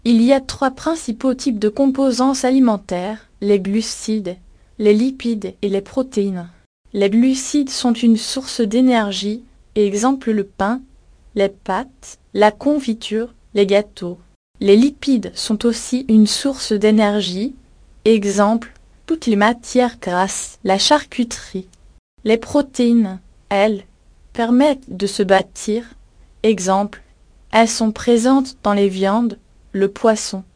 Il y a trois principaux types de composants alimentaires, les glucides, les lipides et les protéines. Les glucides sont une source d'énergie, exemple le pain, les pâtes, la confiture, les gâteaux. Les lipides sont aussi une source d'énergie, exemple toutes les matières grasses, la charcuterie. Les protéines, elles, permettent de se bâtir, exemple, elles sont présentes dans les viandes, le poisson.